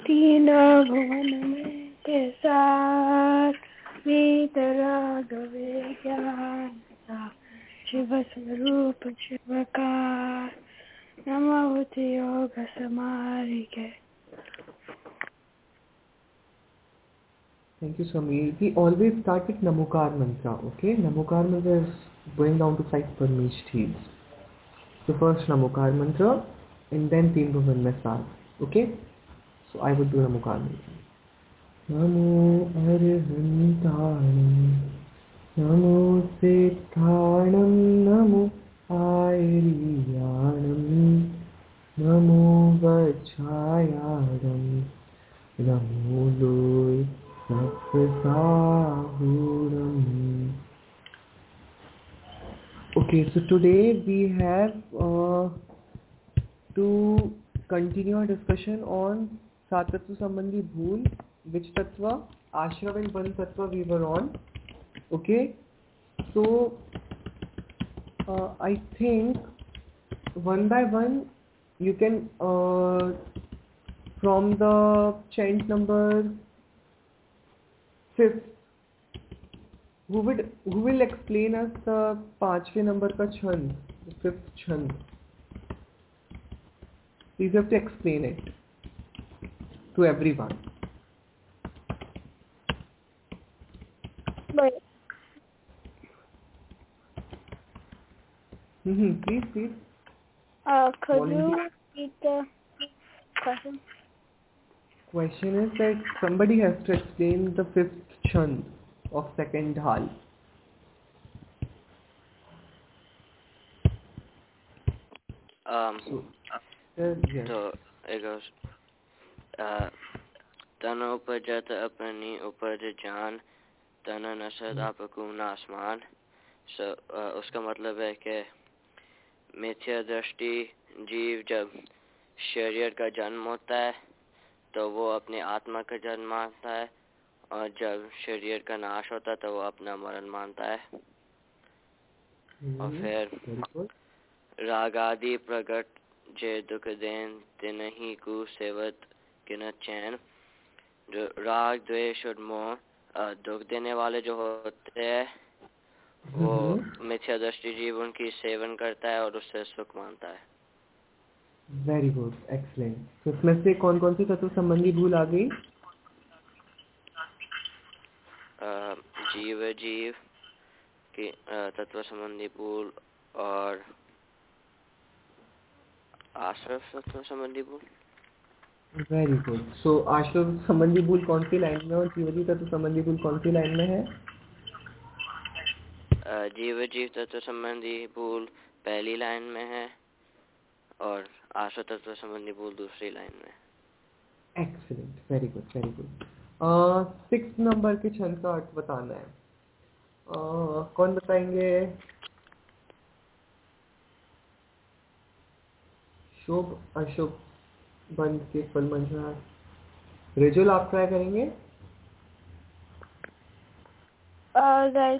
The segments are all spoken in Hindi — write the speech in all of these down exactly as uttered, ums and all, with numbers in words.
तीन भुवन में के साथ वीतरागवे ज्ञान सा शिव स्वरूप शिवकार नमो योग समारिके. Thank you, Samir. We always start with Namokar mantra, okay? Namokar mantra is going down to five Parmeshthis. So first Namokar mantra and then Teen Bhuvan mein saath, okay? So I would do Namokar mantra. Namo Arhantanam, Namo Siddhanam, Namo Airiyanam, Namo Vajrayadam, Namo Loy Sapsahuram. Okay, so today we have uh, to continue our discussion on Sat Tattva Sambandhi Bhool, which Tattva, Ashrav and Ban Tattva we were on. Okay, so uh, I think one by one you can uh, from the chant number fifth, who would who will explain us the पांचवे number का chant, the fifth chant. Please have to explain it to everyone. Wait. Mm-hmm. Please, please. Uh, could Volunteer. you repeat the question? Question is that somebody has to explain the fifth chant of second dhal. Um, So, uh, yes. so it goes, uh, तन उपजत अपनी उपज जान तन नसद आपकुम आसमान. So uh, उसका मतलब है कि मिथ्या दृष्टि जीव जब शरीर का जन्म होता है तो वो अपनी आत्मा का जन्म मानता है, और जब शरीर का नाश होता है तो वो अपना मरण मानता है. और फिर राग आदि प्रकट जे दुख देन तिन ही कु सेवत किन चैन. जो राग द्वेष और मोह दुख देने वाले जो होते हैं वो मिथ्या दृष्टि जीव उनकी सेवन करता है और उससे सुख मानता है. Very good, excellent. तो इसमें से कौन कौन सी तत्व संबंधी भूल आ गई? जीव जीव की तत्व संबंधी भूल और आश्रव तत्व संबंधी भूल. Very good. सो आश्रव संबंधी भूल कौन सी लाइन में और जीवजी तत्व संबंधी भूल कौन सी लाइन में है? जीव जीव तत्व संबंधी भूल पहली लाइन में है और आश्रव तत्व संबंधी भूल दूसरी लाइन में. Excellent, very good, very good. Six number के छंद का अर्थ बताना है. uh, कौन बताएंगे? शुभ अशुभ बंद के फल मंजर. रिजुल आप ट्राई करेंगे? Uh, like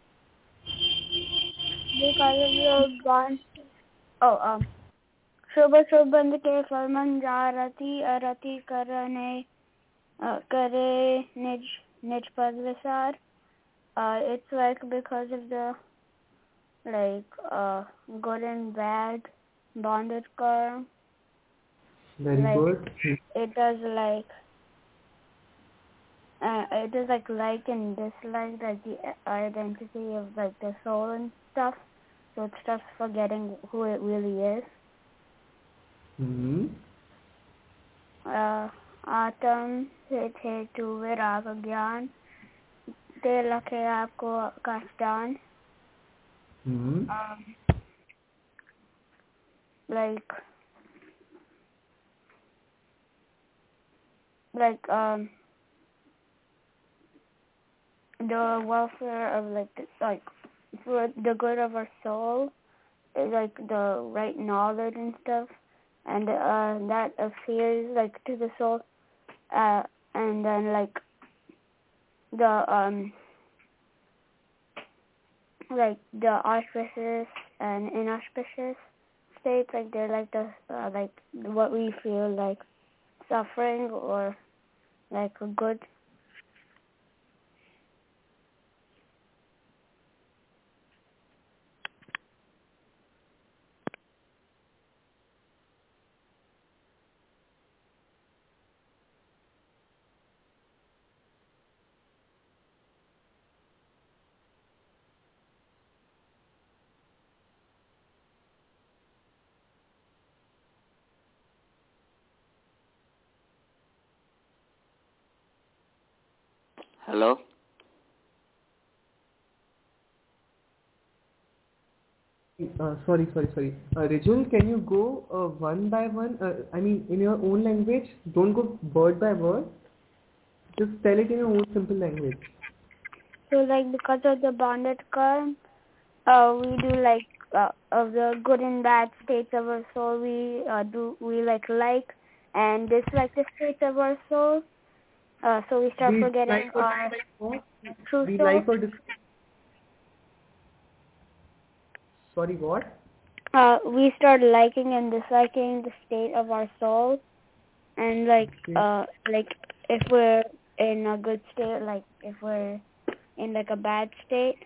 because of your bond. Oh, um, शुभ शुभ बंद के फल मंजार रति अरति करने करे निज निज पद विसार. Uh, it's like because of the like uh good and bad bonded karma. Very like, good. It does like uh, it is like like and dislike, like the identity of like the soul and stuff. So it starts forgetting who it really is. Hmm. Uh, आत्म से थे तू विराग ज्ञान ते लखे आपको कष्टान. Hmm. Um, like like um the welfare of like the, like for the good of our soul is like the right knowledge and stuff, and uh that appears like to the soul, uh and then like the um like the auspicious and inauspicious states, like they're like the uh, like what we feel like suffering or like a good. Hello? Uh, sorry, sorry, sorry. Uh, Rijul, can you go uh, one by one? Uh, I mean, in your own language. Don't go word by word. Just tell it in your own simple language. So like because of the bonded karma, uh, we do like uh, of the good and bad states of our soul. We uh, do we like like and dislike the states of our soul. Uh, so we start We forgetting like or our dislike what? true We soul. like or dislike. Sorry, what? Uh, we start liking and disliking the state of our soul, and like Okay. uh, like if we're in a good state, like if we're in like a bad state.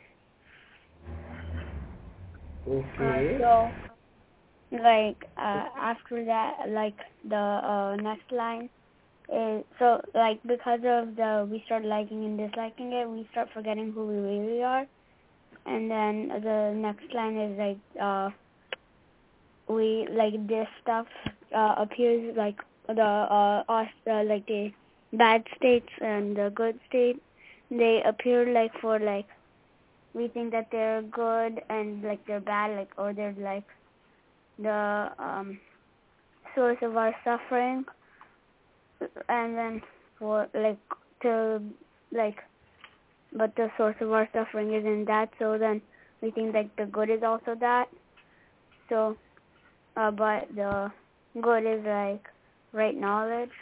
Okay. Uh, so like uh, after that, like the uh, next line is so like because of the we start liking and disliking it, we start forgetting who we really are, and then the next line is like uh. we like this stuff uh, appears like the uh, us, uh like the bad states and the good state, they appear like for like we think that they're good and like they're bad, like or they're like the um source of our suffering, and then for like to like but the source of our suffering isn't that, so then we think like the good is also that. So Uh, but the good is like right knowledge.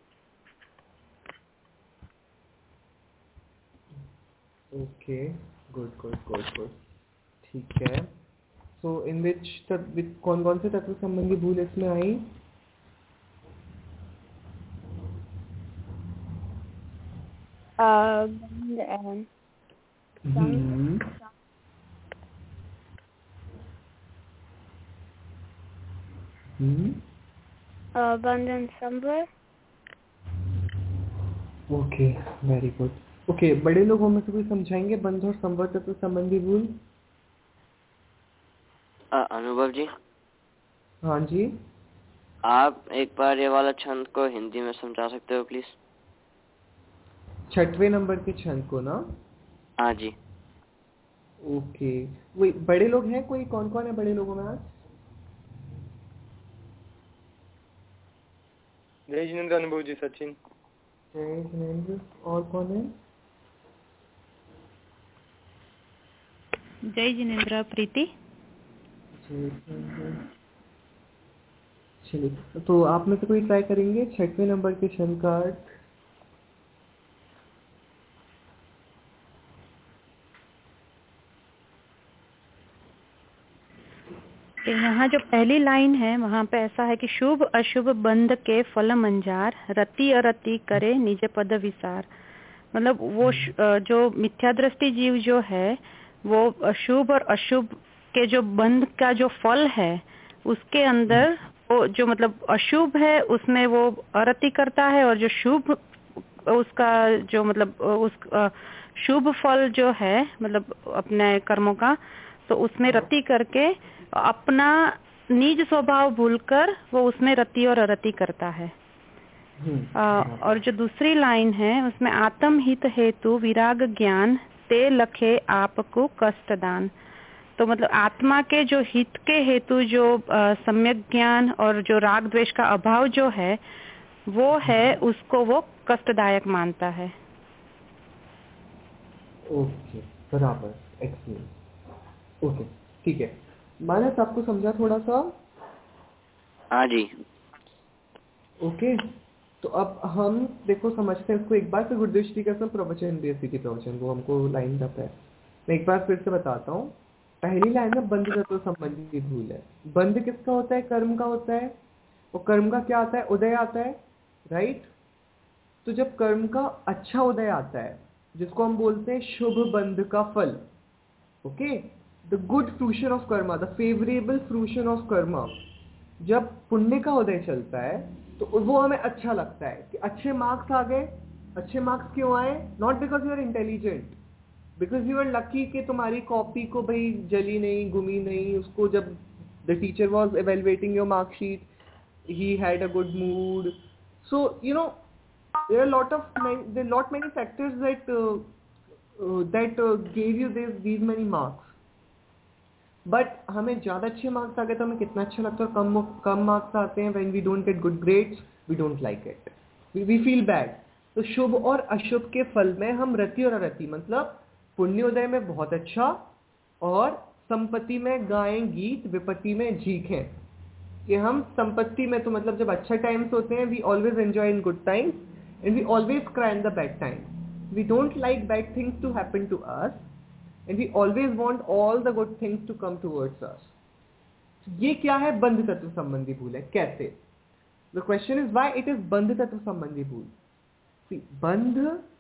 Okay. Good, good, good, good. ठीक है. So in which तत् with कौन कौन से तत्व संबंधी भूल इसमें आई? Uh, and some. Hmm. Hmm. Uh, Bandhan Sambar. Okay, very good. Okay, बड़े लोगों में से कोई समझाएंगे बंध और संवर तत्व संबंधी भूल? अ, अनुभव जी, हाँ जी. आप एक बार ये वाला छंद को हिंदी में समझा सकते हो प्लीज? छठवें नंबर के छंद को ना? हाँ जी. ओके. वही बड़े लोग हैं कोई? कौन कौन है बड़े लोगों में आज? जय जिनेंद्र, अनुभव जी, सचिन. जय जिनेंद्र. और कौन है? जय जिनेंद्र, प्रीति. चलिए, तो आप में से कोई ट्राई करेंगे छठवें नंबर के छंद का अर्थ? यहाँ जो पहली लाइन है वहाँ पे ऐसा है कि शुभ अशुभ बंध के फल मंजार, रति अरति करे निज पद विसार. मतलब वो जो मिथ्या दृष्टि जीव जो है वो अशुभ और अशुभ के जो बंध का जो फल है उसके अंदर वो जो मतलब अशुभ है उसमें वो अरति करता है, और जो शुभ उसका जो मतलब उस शुभ फल जो है मतलब अपने कर्मों का, तो उसमें रति करके अपना निज स्वभाव भूलकर वो उसमें रति और अरति करता है. आ, और जो दूसरी लाइन है उसमें आत्म हित हेतु विराग ज्ञान ते लखे आपको कष्ट दान. तो मतलब आत्मा के जो हित के हेतु जो सम्यक ज्ञान और जो राग द्वेष का अभाव जो है वो है उसको वो कष्टदायक मानता है. ओके, बराबर, एक्सीलेंट. ओके, ठीक है. मानस आपको समझा थोड़ा सा? हाँ जी. ओके, तो अब हम देखो समझते हैं इसको एक बार. फिर गुरुदेव श्री का प्रवचन दे सी प्रवचन वो हमको लाइन तक है. मैं एक बार फिर से बताता हूँ. पहली लाइन में बंध तत्व संबंधी भूल है. बंध किसका होता है? कर्म का होता है. और कर्म का क्या आता है? उदय आता है. राइट। तो जब कर्म का अच्छा उदय आता है, जिसको हम बोलते हैं शुभ बंध का फल, okay, the good fruition of karma, the favourable fruition of karma, जब पुण्य का उदय चलता है तो वो हमें अच्छा लगता है कि अच्छे मार्क्स आ गए। अच्छे मार्क्स क्यों आए? Not because you are intelligent, because you are lucky कि तुम्हारी कॉपी को भाई जली नहीं, गुमी नहीं, उसको जब the teacher was evaluating your marksheet he had a good mood. So you know there are a lot of there are lot many factors that uh, uh, that uh, gave you this these many marks. But हमें ज़्यादा अच्छे मार्क्स आ गए तो हमें कितना अच्छा लगता है, कम कम मार्क्स आते हैं, when we don't get good grades we don't like it, we, we feel bad. तो शुभ और अशुभ के फल में हम रति और अरति, मतलब पुण्योदय में बहुत अच्छा और संपत्ति में गाएं गीत, विपत्ति में झीकें, कि हम संपत्ति में तो मतलब जब अच्छा टाइम्स होते हैं we always enjoy in good times and we always cry in the bad times. We don't like bad things to happen to us and we always want all the good things to come towards us. ये क्या है? बंध तत्व संबंधी भूल है. कैसे? The question is why it is बंध तत्व संबंधी भूल. बंध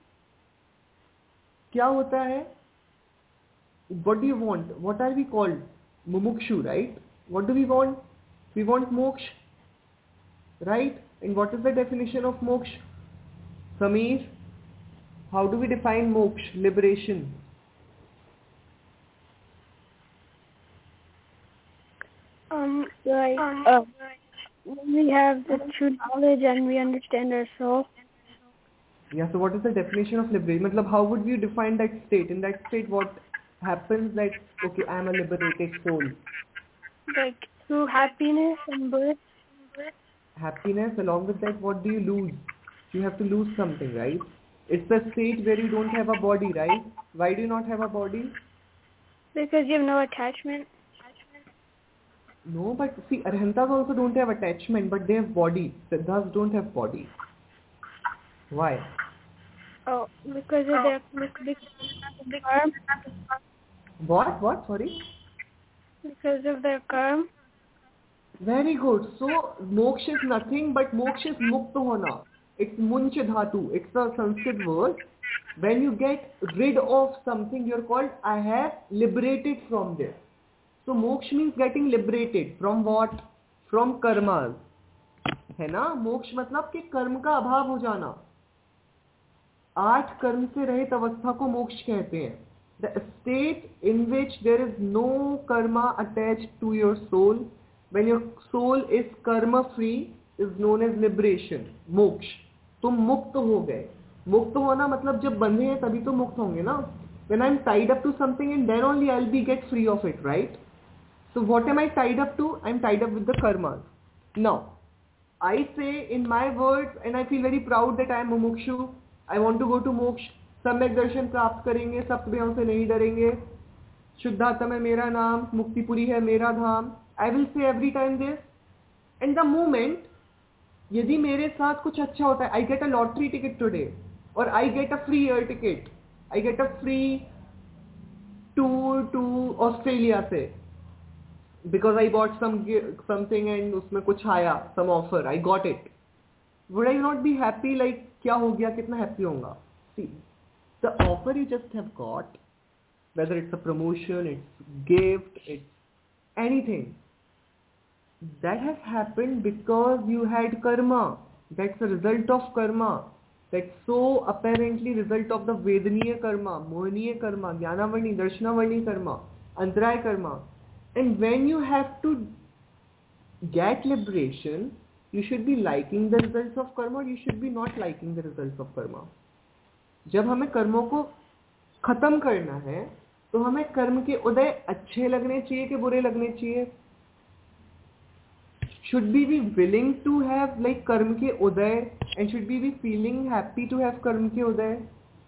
क्या होता है? What do you want? What are we called? Mumukshu, right? What do we want? We want moksha, right? And what is the definition of moksha? Sameer, how do we define moksha, liberation? Um, like, uh, when we have the true knowledge and we understand our soul. Yeah, so what is the definition of liberation? Matlab, how would you define that state? In that state, what happens that, okay, I am a liberated soul? Like, through happiness and bliss. Happiness, along with that, what do you lose? You have to lose something, right? It's the state where you don't have a body, right? Why do you not have a body? Because you have no attachment. No, but see, Arhantas also don't have attachment, but they have body. Siddhas don't have body. Why? Oh, because of their because karma. What? What? Sorry? Because of their karma. Very good. So, moksha is nothing but moksha is mukta hona. It's munch dhatu. It's a Sanskrit word. When you get rid of something, you're called, I have liberated from this. So, moksha means getting liberated. From what? From karmas. है ना? मोक्ष मतलब कि कर्म का अभाव हो जाना. आठ कर्म से रहित अवस्था को मोक्ष कहते हैं. The state in which there is no karma attached to your soul, when your soul is karma free, is known as liberation, मोक्ष. तुम मुक्त हो गए. मुक्त होना मतलब जब बंधे हैं तभी तो मुक्त होंगे ना. When I'm tied up to something and then only I'll be get free of it, right? So what am I tied up to? I'm tied up with the karmas. Now, I say in my words and I feel very proud that I am mumukshu. I want to go to moksha. सम्यक दर्शन प्राप्त करेंगे, सप्तभयों से नहीं डरेंगे, शुद्धात्मा है मेरा नाम, मुक्तिपुरी है मेरा धाम. I will say every time this. And the moment, यदि मेरे साथ कुछ अच्छा होता है, I get a lottery ticket today, or I get a free air ticket, I get a free tour to Australia से, because I bought some something and उसमें कुछ आया, some offer, I got it. Would I not be happy? Like क्या हो गया, कितना happy होगा? See, the offer you just have got, whether it's a promotion, it's gift, it's anything, that has happened because you had karma. That's a result of karma. That's so apparently result of the Vedaniya karma, Mohaniya karma, Jnanavarni, Darshanavarni karma, Antaraya karma. And when you have to get liberation, you should be liking the results of karma, or you should be not liking the results of karma. जब हमें कर्मों को खत्म करना है तो हमें कर्म के उदय अच्छे लगने चाहिए कि बुरे लगने चाहिए? Should we be willing to have like कर्म के उदय, and should we be feeling happy to have कर्म के उदय?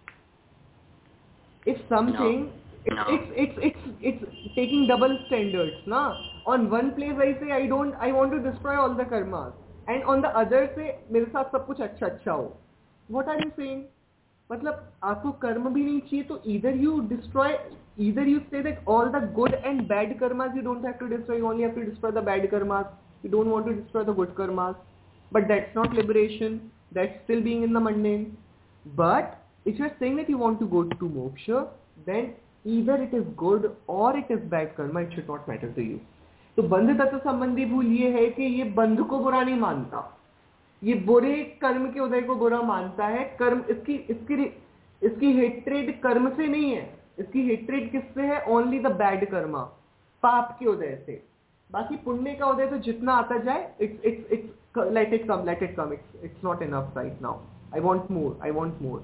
If something, no. No. It's, it's it's it's it's taking double standards, na? On one place I say I don't, I want to destroy all the karmas, and on the other say मेरे साथ सब कुछ अच्छा अच्छा हो. What are you saying? मतलब आपको कर्म भी नहीं चाहिए तो either you destroy, either you say that all the good and bad karmas you don't have to destroy, you only have to destroy the bad karmas, you don't want to destroy the good karmas, but that's not liberation. that's still being in the mundane. But if you're saying that you want to go to moksha, then either it is good or it is bad karma, it should not matter to you. तो बंध तत्व संबंधी भूल ये है कि ये बंध को बुरा नहीं मानता, ये बुरे कर्म के उदय को बुरा मानता है. कर्म इसकी इसकी इसकी हेट्रेड कर्म से नहीं है, इसकी हेट्रेड किससे है? ओनली द बैड कर्मा, पाप के उदय से. बाकी पुण्य का उदय तो जितना आता जाए, it's it's it's let it come, let it come, it's it's not enough right now. I want more, I want more.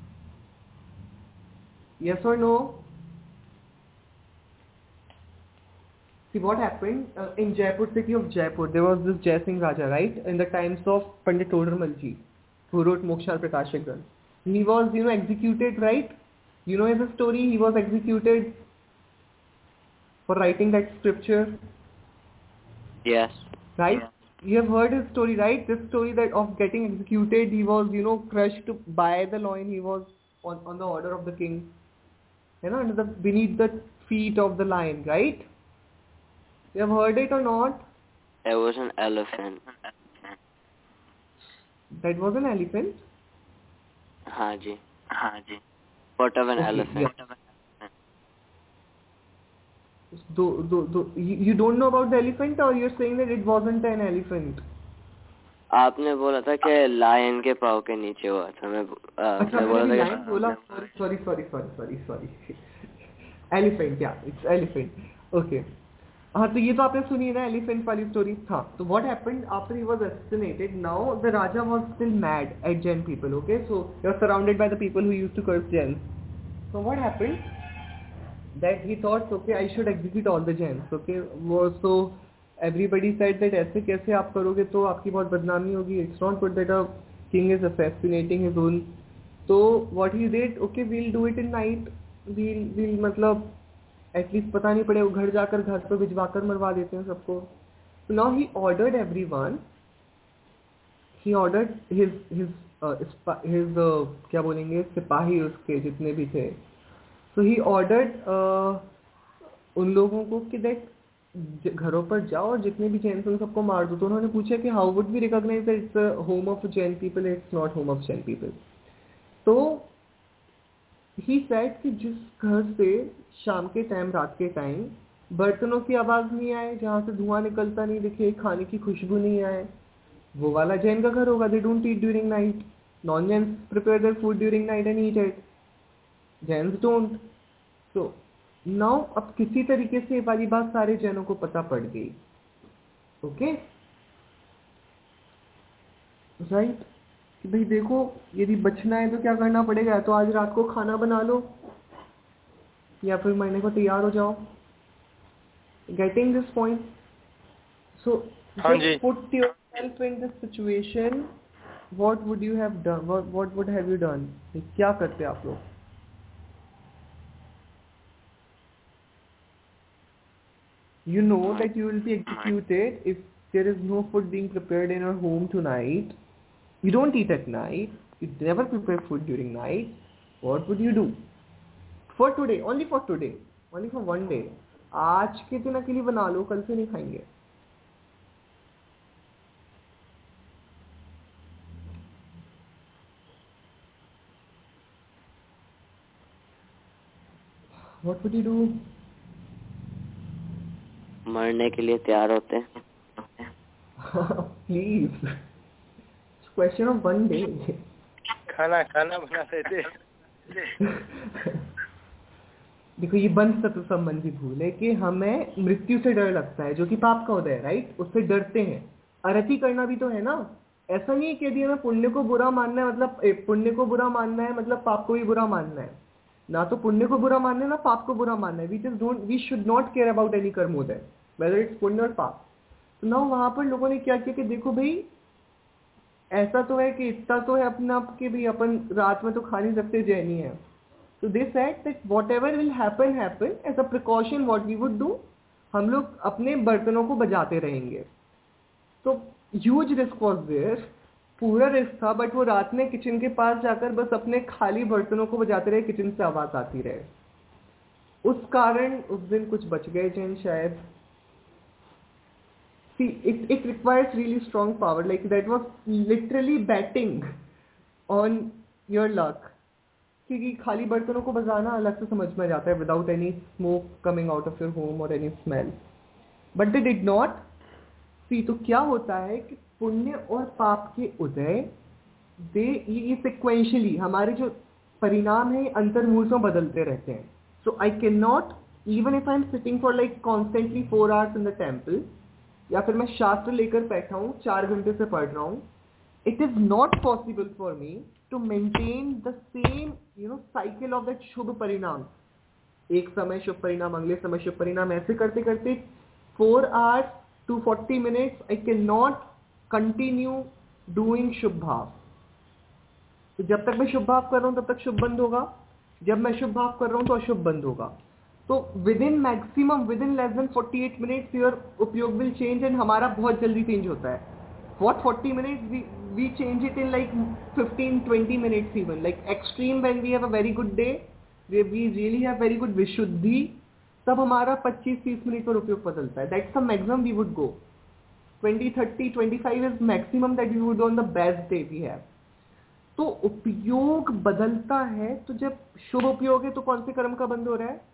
Yes or no? See what happened uh, in Jaipur, city of Jaipur, there was this Jai Singh Raja, right, in the times of Pandit Todarmal ji, who wrote Moksha Prakashak Granth. He was, you know, executed, right? You know in the story, he was executed for writing that scripture. Yes. Right? Yeah. You have heard his story, right? This story that of getting executed, he was, you know, crushed by the loin. He was on, on the order of the king, you know, under the, beneath the feet of the lion, right? You have heard it or not? It was an elephant. That was an elephant? हाँ जी, हाँ जी. What of an okay, elephant? Yeah. Do, do, do, you, you don't know about the elephant, or you're saying that it wasn't an elephant? आपने बोला था कि लायन के पाँव के नीचे हुआ था. मैं अच्छा, मैं बोला था लायन बोला. Sorry sorry sorry sorry sorry elephant, या इट्स एलिफेंट. ओके. हाँ, तो ये तो आपने सुनी ना एलिफेंट वाली स्टोरी. था तो what happened after he was assassinated. Now the raja was still mad at Jain people. Okay, so he was surrounded by the people who used to curse Jain. सो व्हाट हैपेंड that he thought, okay, I should execute all the Jains. Okay, so everybody said that ऐसे कैसे आप करोगे तो आपकी बहुत बदनामी होगी. It's not good that a king is assassinating his own. So what he did, okay, we'll do it in night. We'll we'll मतलब at least पता नहीं पड़े, घर जाकर घर पे भिजवा कर मरवा देते हैं सबको. So now he ordered everyone. He ordered his his uh, his uh, क्या बोलेंगे, सिपाही उसके जितने भी थे. So he ordered uh, उन लोगों को कि देख घरों पर जाओ और जितने भी जैन थे उन सबको मार दो. तो उन्होंने पूछा कि how would we recognize that it's a home of Jain people, it's not home of Jain people. तो ही सेड कि जिस घर से शाम के टाइम, रात के टाइम बर्तनों की आवाज नहीं आए, जहाँ से धुआं निकलता नहीं दिखे, खाने की खुशबू नहीं आए, वो वाला जैन का घर होगा. They don't eat during night. Non Jain prepare their food during night and eat it. Jains don't. तो नाउ अब किसी तरीके से ये वाली बात सारे जैनों को पता पड़ गई. ओके, राइट, कि भाई देखो यदि बचना है तो क्या करना पड़ेगा, तो आज रात को खाना बना लो या फिर मरने को तैयार हो जाओ. Getting this point? So put yourself in this situation. What would you have done? What would have you done? क्या करते आप लोग? You know that you will be executed if there is no food being prepared in your home tonight. You don't eat at night. You never prepare food during night. What would you do? For today, only for today, only for one day. आज के दिन अकेले बना लो, कल से नहीं खाएंगे. What would you do? मरने के लिए तैयार होते हैं. Please, question of one day. खाना खाना बनाते थे. देखो ये बंध तत्व संबंधी भूल है कि हमें मृत्यु से डर लगता है, जो कि पाप का उदय है, राइट. उससे डरते हैं. अरति करना भी तो है ना. ऐसा नहीं है कि यदि हमें पुण्य को बुरा मानना है मतलब पुण्य को बुरा मानना है मतलब पाप को भी बुरा मानना है. ना तो पुण्य को बुरा मानना है ना पाप को बुरा मानना है. We just don't we should not care about any कर्मोदय, वेदर इट्स पुण्य और पाप. तो ना वहां पर लोगों ने क्या किया कि देखो भाई ऐसा तो है कि इतना तो है अपना आप कि भाई अपन रात में तो खा नहीं सकते, जैनी है. तो they said that whatever will happen happen, as a precaution what we would do, हम लोग अपने बर्तनों को बजाते रहेंगे. तो ह्यूज रिस्क वॉज देयर, पूरा रिस्क था. बट वो रात में किचन के पास जाकर बस अपने खाली बर्तनों को बजाते रहे, किचन से आवाज आती रहे. उस कारण उस दिन कुछ बच गए जैन शायद. see, it it requires really strong power. Like that was literally betting on your luck. क्योंकि खाली बर्तनों को बजाना अलग से समझ में जाता है without any smoke coming out of your home or any smell. But they did not. See, तो क्या होता है कि पुण्य और पाप के उदय दे ये सिक्वेंशली हमारे जो परिणाम है अंतर्मुहूर्त में बदलते रहते हैं. So I can not even if I am sitting for like constantly four hours in the temple, या फिर मैं शास्त्र लेकर बैठा हूँ चार घंटे से पढ़ रहा हूँ, it is not possible for me to maintain the same you know cycle of that शुभ परिणाम. एक समय शुभ परिणाम, अगले समय शुभ परिणाम, ऐसे करते करते four hours to forty minutes I can not continue doing शुभ भाव. तो जब तक मैं शुभ भाव कर रहा हूं तब तक शुभ बंद होगा, जब मैं शुभ भाव कर रहा हूं तो अशुभ बंद होगा. तो within maximum within less than forty eight minutes your उपयोग विल चेंज, एंड हमारा बहुत जल्दी चेंज होता है. What forty minutes we we change it in like fifteen twenty minutes even. Like extreme when we have a very good day, we really have very good विशुद्धि, तब हमारा पच्चीस तीस मिनट पर उपयोग बदलता है. That's the maximum we would go. Twenty thirty twenty five is maximum that we would on the best day we have. तो उपयोग बदलता है. तो जब शुभ उपयोग है तो कौन से कर्म का बंद हो रहा है?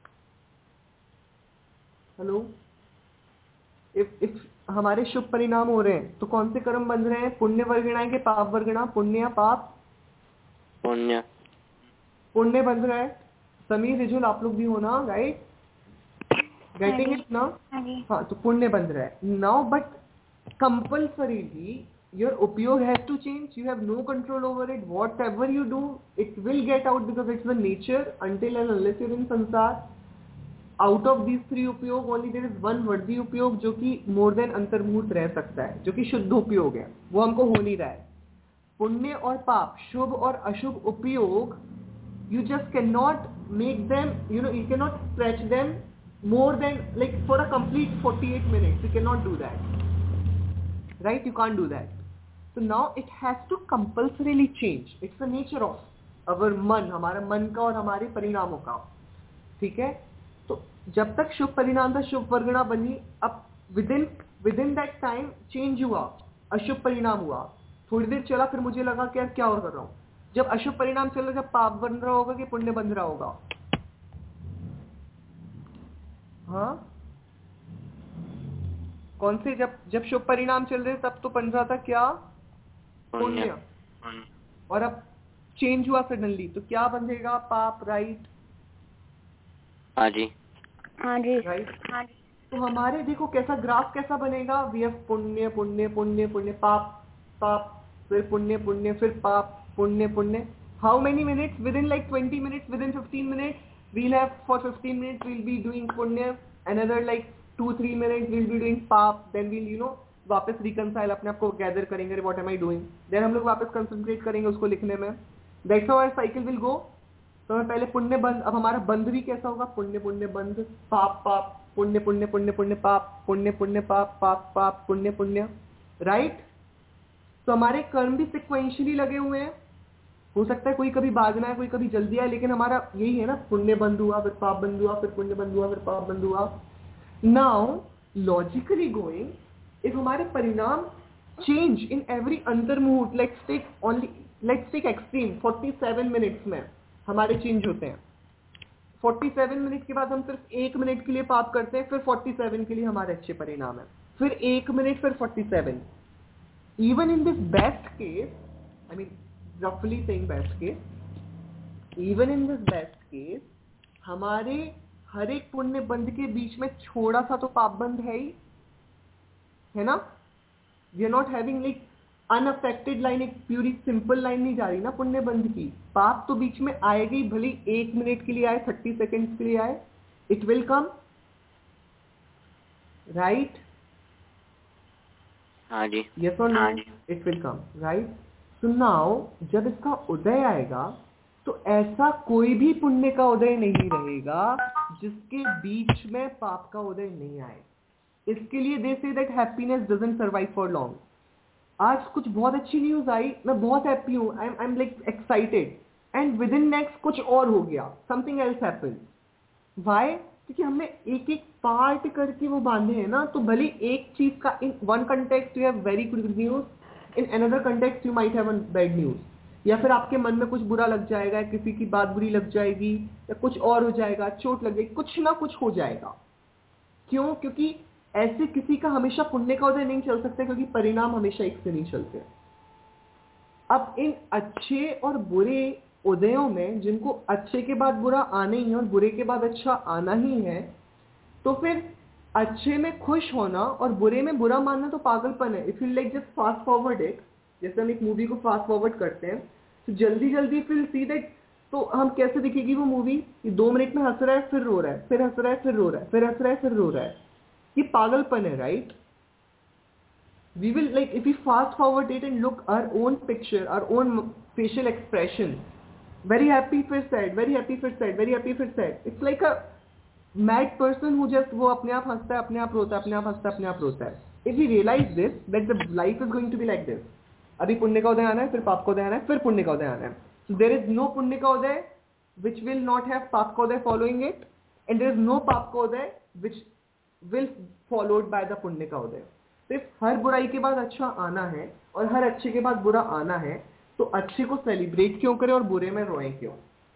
हेलो, इफ इफ हमारे शुभ परिणाम हो रहे हैं तो कौन से कर्म बंद रहे हैं? पुण्य वर्गणा के पाप वर्गणा? पुण्य या पाप? पुण्य. पुण्य बंद रहा है. समीर रिजुल आप लोग भी हो ना, राइट? गेटिंग इट ना? हाँ, तो पुण्य बंद रहा है now. But compulsorily your upyog has to change. You have no control over it. Whatever you do, it will get out because it's the nature. Until and unless you're in sansar, out of these three upyog, only there is one वर्दी उपयोग जो कि more than अंतर्मुहूर्त रह सकता है, जो कि शुद्ध उपयोग है, वो हमको हो नहीं रहा है. पुण्य और पाप, शुभ और अशुभ उपयोग, you just cannot make them, you know, you cannot stretch them more than like for a complete forty-eight minutes. You cannot do that, right? You can't do that. So now it has to compulsorily change. It's the nature of our मन, हमारा मन का और हमारे परिणामों का. ठीक है? तो जब तक शुभ परिणाम था, शुभ वर्गणा बनी, अब within within that time change हुआ, अशुभ परिणाम हुआ. थोड़ी देर चला, फिर मुझे लगा कि यार क्या और कर रहा हूँ. जब अशुभ परिणाम चल रहा, जब पाप बन रहा होगा कि पुण्य बन रहा होगा? हाँ, कौन से? जब जब शुभ परिणाम चल रहे तब तो बन रहा था क्या? पुण्य. और अब चेंज हुआ सडनली, तो क्या बंधेगा? पाप, राइट? हाँ जी, हाँ जी, राइट. तो हमारे देखो कैसा ग्राफ कैसा बनेगा. वी हैव पुण्य पुण्य पुण्य पुण्य, पाप पाप, फिर पुण्य पुण्य, फिर पाप, पुण्य पुण्य. How many minutes? Within like twenty minutes, within fifteen minutes we'll have, for fifteen minutes we'll be doing पुण्य, another like two three minutes we'll be doing पाप, देन वील यू नो वापस रिकंसाइल, अपने आप को गैदर करेंगे, व्हाट एम आई डूइंग, देन हम लोग वापस कंसंट्रेट करेंगे उसको लिखने में. That's how our cycle will go. तो मैं पहले पुण्य बंद, अब हमारा बंद भी कैसा होगा? पुण्य पुण्य बंद, पाप पाप, पुण्य पुण्य पुण्य पुण्य पाप, पुण्य पुण्य पाप, पाप पाप, पुण्य पुण्य, राइट? तो हमारे कर्म भी सिक्वेंशियली लगे हुए हैं. हो सकता है कोई कभी बाजना है, कोई कभी जल्दी आए, लेकिन हमारा यही है ना, पुण्य बंद हुआ, फिर पाप बंद हुआ, फिर पुण्य बंद हुआ, फिर पाप बंद हुआ. नाउ लॉजिकली गोइंग, if हमारे परिणाम change in every अंतर्मुहूर्त, let's take only let's take extreme forty-seven minutes में हमारे change होते हैं. forty-seven मिनट के बाद हम सिर्फ एक मिनट के लिए पाप करते हैं, फिर forty-seven के लिए हमारे अच्छे परिणाम है, फिर एक मिनट, फिर forty-seven. Even in this best case, I mean roughly saying best case, even in this best case, हमारे हर एक पुण्य बंध के बीच में छोड़ा सा तो पाप बंद है ही, है ना? We are not having like unaffected line, एक प्यूरी सिंपल लाइन नहीं जा रही ना पुण्य बंध की. पाप तो बीच में आएगी, भले एक मिनट के लिए आए, थर्टी सेकेंड्स के लिए आए, इट विल कम, राइट? हाँ जी, यस और no? It will come, right? So now जब इसका उदय आएगा तो ऐसा कोई भी पुण्य का उदय नहीं रहेगा जिसके बीच में पाप का उदय नहीं आए. इसके लिए they say that happiness doesn't survive for long. आज कुछ बहुत अच्छी न्यूज आई, मैं बहुत हैप्पी हूँ, I am like excited, and within next कुछ और हो गया, समथिंग एल्स हैपेंड. व्हाई? क्योंकि हमने एक एक पार्ट करके वो बांधे हैं ना, तो भले एक चीज का in one context you have very good news, in another context you might have a bad news, या फिर आपके मन में कुछ बुरा लग जाएगा, किसी की बात बुरी लग जाएगी, या कुछ और हो जाएगा, चोट लग जाएगी, कुछ ना कुछ हो जाएगा। क्यों? क्योंकि ऐसे किसी का हमेशा पुण्य का उदय नहीं चल सकता, क्योंकि परिणाम हमेशा एक से नहीं चलते। अब इन अच्छे और बुरे उदयों में, जिनको अच्छे के बाद बुरा आना ही है और बुरे के बाद अच्छा आना ही है, तो फिर अच्छे में खुश होना और बुरे में बुरा मानना तो पागलपन है। If you like just fast forward it, जैसे हम एक मूवी को फास्ट फॉरवर्ड करते हैं तो जल्दी जल्दी फिर सी दैट, तो हम कैसे दिखेगी वो मूवी? दो मिनट में हंस रहा है, फिर रो रहा है, फिर हंस रहा है, फिर रो रहा है, फिर हंस रहा है, फिर रो रहा है। ये पागलपन है, right? We will, like, if we fast forward it and look our own picture, our own facial expression, very happy फिर sad, very happy फिर sad, very happy फिर sad. It's like a mad person who just, वो अपने आप हंसता है, अपने आप रोता है, अपने आप हंसता है, अपने आप रोता है. If we realize this, that the life is going to be like this. अभी पुण्य का उदय आना है, फिर पाप का उदय आना है, फिर पुण्य का उदय आना है. So there is no पुण्य का उदय which will not have पाप का उदय following it, and there is no पाप का उदय which will followed by the पुण्य का उदय. सिर्फ हर बुराई के बाद अच्छा आना है और हर अच्छे के बाद बुरा आना है, तो अच्छे को सेलिब्रेट क्यों करें और बुरे में रोएं क्यों?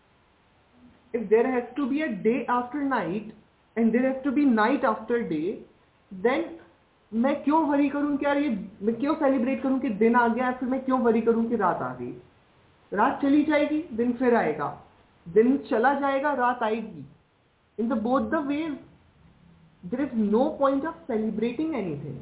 If there has to be a day after night and there has to be night after day, then मैं क्यों वरी करूं कि यार ये, मैं क्यों सेलिब्रेट करूं कि दिन आ गया, फिर मैं क्यों वरी करूं कि रात आ गई? रात चली जाएगी, दिन फिर आएगा, दिन चला जाएगा, रात आएगी. In the both the ways, there is no point of celebrating anything.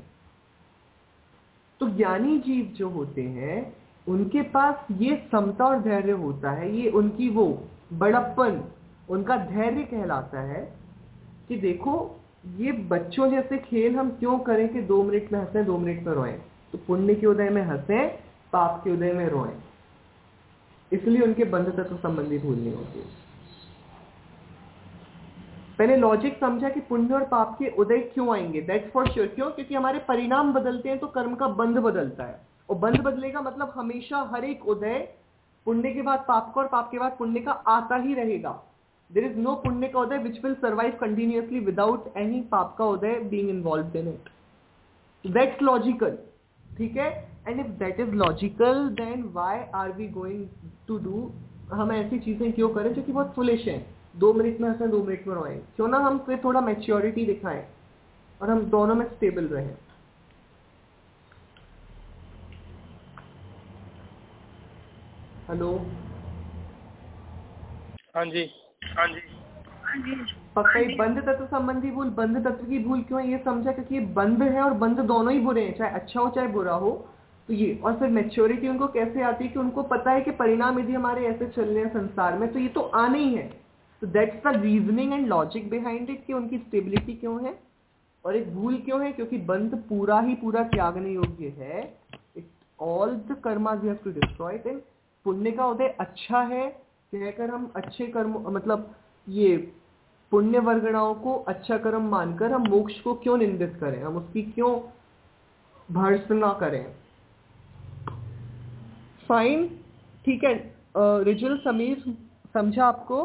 तो ज्ञानी जीव जो होते हैं उनके पास ये समता और धैर्य होता है, ये उनकी वो बड़प्पन, उनका धैर्य कहलाता है कि देखो ये बच्चों जैसे खेल हम क्यों करें कि दो मिनट में हंसें, दो मिनट में रोएं. तो पुण्य के उदय में हंसें, पाप के उदय में रोएं. इसलिए उनके बंध तत्व संबंधी भूल नहीं होती. पहले लॉजिक समझा कि पुण्य और पाप के उदय क्यों आएंगे. That's for sure. क्यों? क्योंकि हमारे परिणाम बदलते हैं तो कर्म का बंध बदलता है, और बंध बदलेगा मतलब हमेशा हर एक उदय पुण्य के बाद पाप का और पाप के बाद पुण्य का आता ही रहेगा. देयर इज नो पुण्य का उदय which will survive continuously without any पाप का उदय being involved in it. That's logical. ठीक है? And if that is logical, then why are we going to do, हम ऐसी चीजें क्यों करें जो कि बहुत फुलिश हैं? दो मिनट में हंसें, दो मिनट में रोएं. क्यों ना हम फिर थोड़ा मैच्योरिटी दिखाएं और हम दोनों में स्टेबल रहें. हेलो. हाँ जी हाँ जी पक्का ही बंध तत्व संबंधी भूल. बंध तत्व की भूल क्यों है ये समझा, क्योंकि ये बंध है और बंध दोनों ही बुरे हैं, चाहे अच्छा हो चाहे बुरा हो. तो ये, और फिर मैच्योरिटी उनको कैसे आती है कि उनको पता है कि परिणाम यदि हमारे ऐसे चल रहे हैं संसार में तो ये तो आने ही है. So that's the reasoning and logic behind it कि उनकी स्टेबिलिटी क्यों है. और एक भूल क्यों है? क्योंकि बंध पूरा ही पूरा त्यागने योग्य है. It all the karmas you have to destroy it. पुण्य का उदय अच्छा है कहकर हम अच्छे कर्म, मतलब ये पुण्य वर्गणाओं को अच्छा कर्म मानकर हम मोक्ष को क्यों निंदित करें, हम उसकी क्यों भर्त्सना करें. फाइन. ठीक है. रिजुल, समीर, समझा आपको?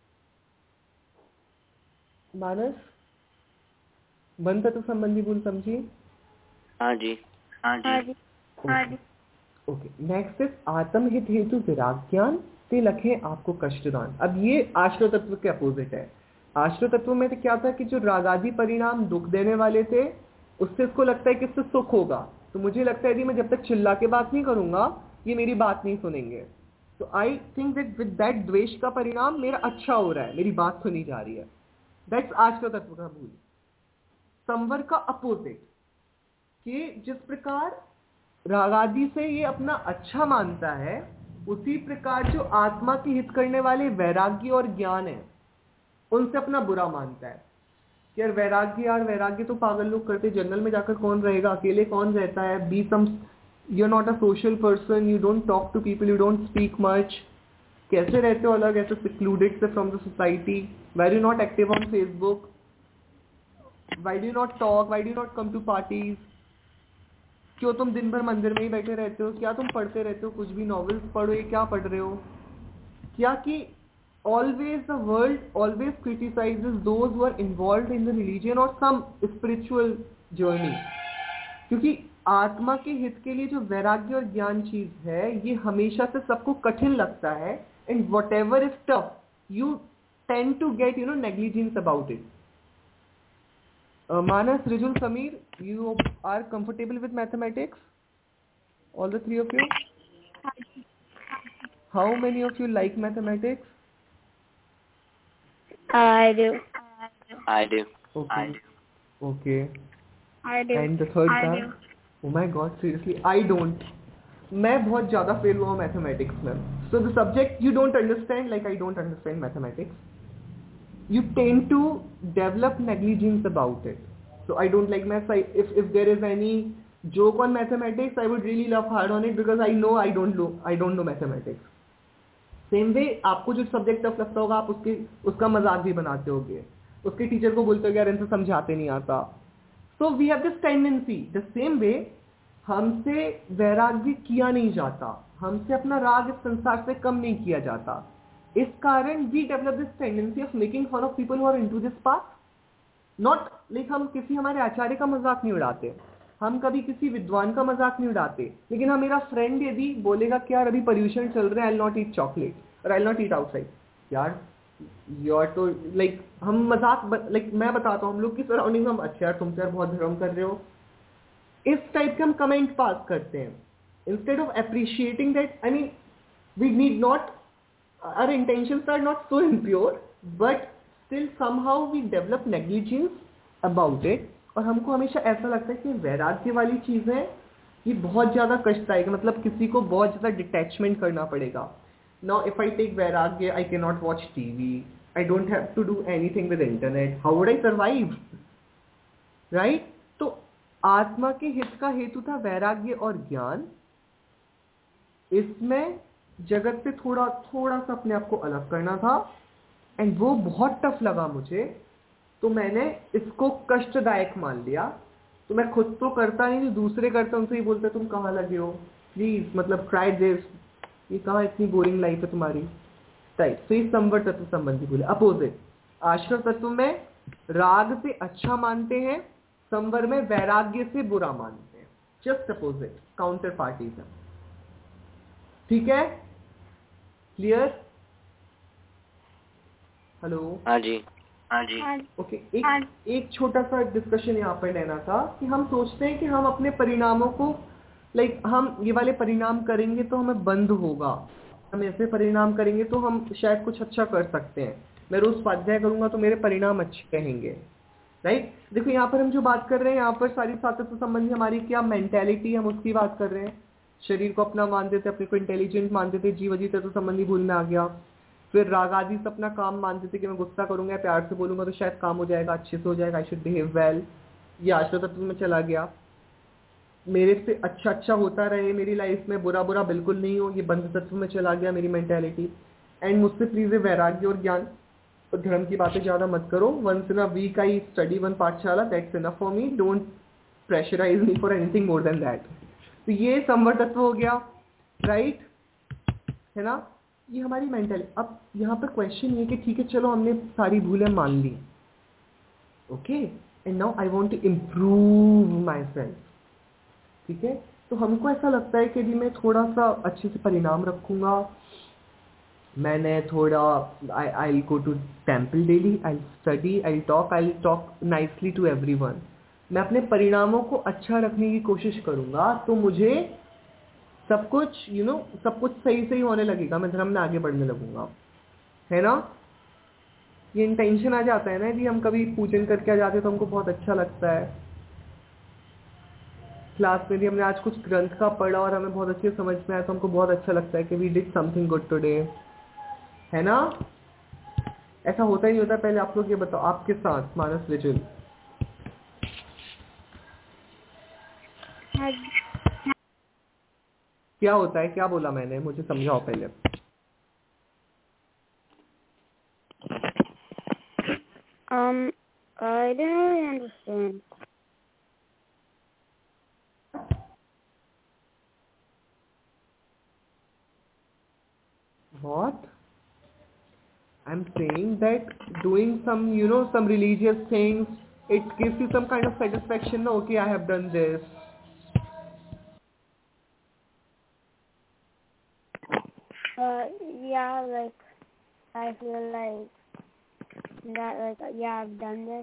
मानस, बंध तत्व संबंधी भूल समझिए? हाँ जी हाँ जी हाँ जी. ओके. नेक्स्ट इज आत्महित हेतु विराग्यान ते लखे आपको कष्टदान. अब ये आश्रय तत्व के अपोजिट है. आश्रय तत्व में तो क्या था कि जो रागादि परिणाम दुख देने वाले थे उससे इसको लगता है कि इससे सुख होगा. तो मुझे लगता है यदि मैं जब तक चिल्ला के बात नहीं करूंगा ये मेरी बात नहीं सुनेंगे. तो I think that with that द्वेष का परिणाम मेरा अच्छा हो रहा है, मेरी बात सुनी जा रही है. दैट्स आश्रय तत्व का भूल. संवर का अपोजिट कि जिस प्रकार रागादि से ये अपना अच्छा मानता है, उसी प्रकार जो आत्मा के हित करने वाले वैराग्य और ज्ञान है उनसे अपना बुरा मानता है. कि यार वैराग्य, यार वैराग्य तो पागल लोग करते, जंगल में जाकर कौन रहेगा, अकेले कौन रहता है, be some, you are not a social person, you don't talk to people, you don't speak much. कैसे रहते हो अलग, ऐसे सिक्लूडेड से from the society. Why do not active on Facebook, why do not talk, why do not come to parties. क्यों तुम दिन भर मंदिर में ही बैठे रहते हो, क्या तुम पढ़ते रहते हो, कुछ भी नॉवेल्स पढ़ो, ये क्या पढ़ रहे हो. क्या कि always the world always criticizes those who are involved in the religion or some spiritual journey, क्योंकि आत्मा के हित के लिए जो वैराग्य और ज्ञान चीज है ये हमेशा से सबको कठिन लगता है, and whatever is tough you tend to get you know negligence about it. uh, Manas, Rijul, Sameer, you are comfortable with mathematics, all the three of you? How many of you like mathematics? I do. I do. Okay. Okay. I do. And the third I guy? do. Oh my God, seriously, I don't. मैं बहुत ज़्यादा फेल हुआ हूँ मैथमेटिक्स में. So the subject you don't understand, like I don't understand mathematics. You tend to develop negligence about it. So I don't like maths. I, if if there is any joke on mathematics, I would really laugh hard on it because I know I don't know I don't know mathematics. Same way आपको जो सब्जेक्ट टफ लगता होगा आप उसके उसका मजाक भी बनाते होगे, उसके टीचर को बोलते हो यार इनसे समझाते नहीं आता. So we have this tendency. The same way हमसे वैराग्य किया नहीं जाता, हमसे अपना राग इस संसार से कम नहीं किया जाता. इस कारण we develop this tendency of making fun of people who are into this path. Not like हम किसी हमारे आचार्य का मजाक नहीं उड़ाते, हम कभी किसी विद्वान का मजाक नहीं उड़ाते, लेकिन हम मेरा फ्रेंड यदि बोलेगा कि यार अभी पर्यूषण चल रहा है, I will not eat chocolate और I will not eat outside, यार यू आर तो लाइक हम मजाक लाइक मैं बताता हूँ हम लोग की सराउंडिंग में, हम अच्छा यार तुम तो यार बहुत धर्म कर रहे हो, इस टाइप के हम कमेंट पास करते हैं instead of appreciating that. I mean we need not, our intentions are not so impure but still somehow we develop negligence about it. और हमको हमेशा ऐसा लगता है कि वैराग्य वाली चीजें ये बहुत ज्यादा कष्टदायक, मतलब किसी को बहुत ज्यादा डिटैचमेंट करना पड़ेगा. नाउ इफ आई टेक वैराग्य, I can not watch TV, I don't have to do anything with internet, how would I survive, right? तो आत्मा के हित का हेतु था वैराग्य और ज्ञान. इसमें जगत से थोड़ा थोड़ा सा अपने आप को अलग करना था, एंड वो बहुत टफ लगा मुझे, तो मैंने इसको कष्टदायक मान लिया. तो मैं खुद तो करता नहीं, जो दूसरे करते उनसे ही बोलते तुम कहाँ लगे हो, प्लीज मतलब ट्राई दिस, ये कहाँ इतनी बोरिंग लाइफ है तुम्हारी टाइप. तो ये संवर तत्व संबंधी बोले. अपोजिट आश्रव तत्व में राग से अच्छा मानते हैं, संवर में वैराग्य से बुरा मानते हैं. Just opposite counter parties. ठीक है, क्लियर? हेलो. हाँ जी. हाँ जी. ओके okay, एक एक छोटा सा डिस्कशन यहाँ पर लेना था कि हम सोचते हैं कि हम अपने परिणामों को लाइक like, हम ये वाले परिणाम करेंगे तो हमें बंद होगा, हम ऐसे परिणाम करेंगे तो हम शायद कुछ अच्छा कर सकते हैं, मैं रोज स्वाध्याय करूंगा तो मेरे परिणाम अच्छे रहेंगे, राइट? देखो यहाँ पर हम जो बात कर रहे हैं, यहाँ पर सारी सातत्व संबंधी हमारी क्या मेंटेलिटी, हम उसकी बात कर रहे हैं. शरीर को अपना मानते थे, अपने को इंटेलिजेंट मानते थे, जीव अजीत तत्व संबंधी भूल में आ गया. फिर राग आदि से अपना काम मानते थे कि मैं गुस्सा करूंगा, प्यार से बोलूंगा तो शायद काम हो जाएगा, अच्छे से हो जाएगा, आई शुड बिहेव वेल. ये आश्रय तत्व में चला गया. मेरे से अच्छा अच्छा होता रहे मेरी लाइफ में, बुरा बुरा बिल्कुल नहीं हो, ये बंध तत्व में चला गया मेरी मेंटेलिटी. एंड मुझसे प्लीज वैराग्य और ज्ञान और धर्म की बातें ज्यादा मत करो. Once in a week I study one पाठशाला, that's enough for me, don't pressurise me for anything more than that. तो ये संवर तत्व हो गया, राइट है ना? ये हमारी मेंटल. अब यहाँ पर क्वेश्चन ये कि ठीक है चलो हमने सारी भूलें मान ली, okay, and now I want to improve myself. ठीक है, तो हमको ऐसा लगता है कि यदि मैं थोड़ा सा अच्छे से परिणाम रखूंगा, मैंने थोड़ा I I go to temple daily, I study, I talk I talk nicely to everyone, मैं अपने परिणामों को अच्छा रखने की कोशिश करूंगा, तो मुझे सब कुछ यू नो सब कुछ सही सही होने लगेगा, मैं धर्म में आगे बढ़ने लगूंगा, है ना? ये इंटेंशन आ जाता है ना, यदि हम कभी पूजन करके आ जाते हैं तो हमको बहुत अच्छा लगता है. क्लास में भी हमने आज कुछ ग्रंथ का पढ़ा और हमें बहुत अच्छे समझ में आया तो हमको बहुत अच्छा लगता है कि we did something good today, है ना? ऐसा होता ही नहीं होता? पहले आप लोग ये बताओ आपके साथ, मानस, रिजुल, क्या होता है? क्या बोला मैंने, मुझे समझाओ पहले. Um, I don't really understand. What? I'm saying that doing some, you know, some religious things, it gives you some kind of satisfaction. No, okay, I have done this. Uh, yeah, like I feel like that, like yeah, I've done this.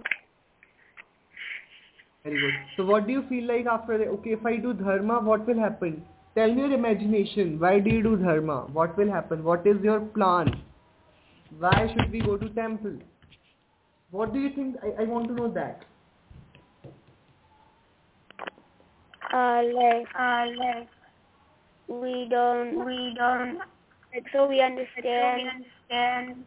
Very good. So what do you feel like after that? Okay, if I do dharma, what will happen? Tell me your imagination. Why do you do dharma? What will happen? What is your plan? Why should we go to temple? What do you think? I, I want to know that. Uh, like, uh, like we don't, we don't, like so we understand, so we understand